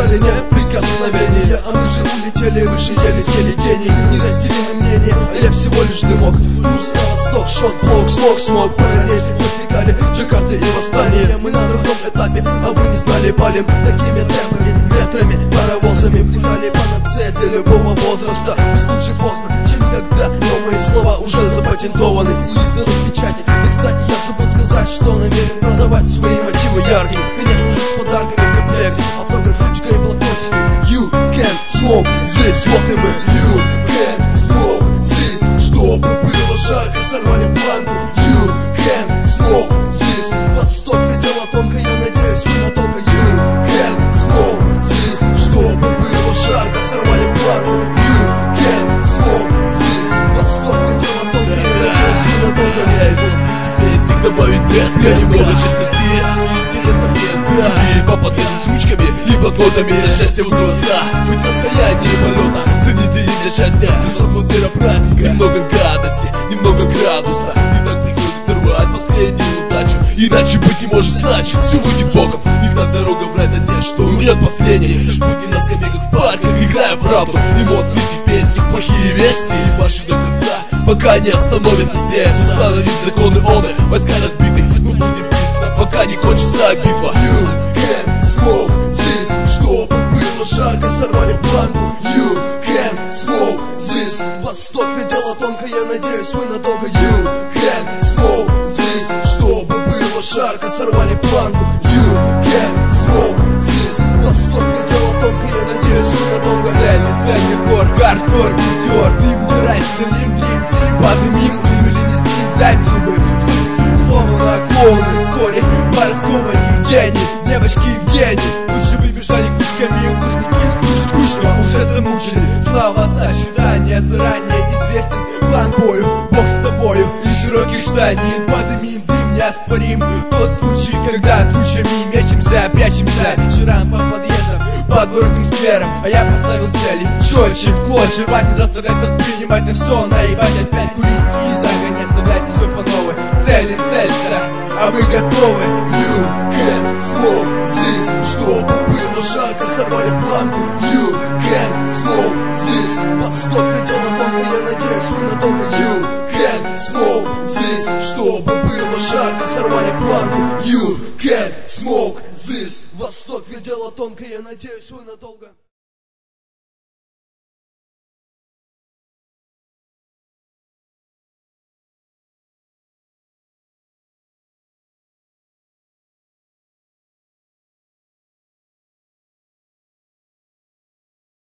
нет прикосновения, а мы же улетели выше, еле сели гений. Неразделимы мнения, а я всего лишь дымок. Плюс на восток, шот-блок, смог пролезть, протекали Джакарта и восстание. Мы на другом этапе, а вы не знали, палим такими темпами, метрами, паровозами. Вдыхали панацея для любого возраста. Пусть лучше поздно, чем никогда, но мои слова уже запатентованы и изданы в печати. И, кстати, я забыл сказать, что намерен продавать свои мотивы яркими, конечно же, с подарками в комплекте. Автограф, ручка и блокнотик. You can't smoke this, вот и мы. You can't smoke this, чтобы было жарко, сорвали планку. You can't smoke this, восток ведь дело тонко, я надеюсь, вы надолго. You can't smoke this, чтобы было жарко, сорвали планку. You can't smoke this, восток ведь дело тонко, я надеюсь, вы надолго. Я иду песик добавить блеска, немного честности и идти за собеса. И попадать ручками и блокнотами за счастье удается быть в состоянии полета. Цените им для счастья, атмосфера праздника. Немного гадости, немного градуса, и так приходится рвать последнюю удачу. Иначе быть не может, значит все выйдет боком. Их на дорога врать надежд, что умрет последний. Лишь будни на скамейках в парках, играя в правду. Эмоции в песни, плохие вести и марши до конца, пока не остановится сердце. Установить законы оны, войска разбиты. Мы будем биться, пока не кончится битва. You can't smoke this, чтобы было жарко, сорвали планку. You can't smoke this, восток ведь дело тонко, я надеюсь, вы надолго. You can't smoke this, чтобы было жарко, сорвали планку. You can't smoke this, восток ведь дело тонко, я надеюсь, вы надолго. Цельный хор, хардкор, битер. Дым не раньше, дрим, тим, подымим, стрим или не стрим, взять зубы. Словно окованы вскоре, морского гений. Девочки гений, лучше бы бежали кучками, лужники слушать кучно, уже замучили. Слава за ожидания, заранее известен план бою. Бог с тобою, из широких штанин подымим, дым неоспорим. Тот случай, когда тучами мечемся, прячемся вечерам по подъездам, подворотным сквером. А я поставил цели четче, в клочья рвать, не заставлять воспринимать на все, наебать опять курить и загонять, вставлять все по новой. Цели, целься, а вы готовы? You can't smoke this, чтобы было жарко, сорвали планку. You can't smoke this, восток ведь дело тонко, я надеюсь, вы надолго. You can't smoke this, чтобы было жарко, сорвали планку. You can't smoke this, восток ведь дело тонко, я надеюсь, вы надолго.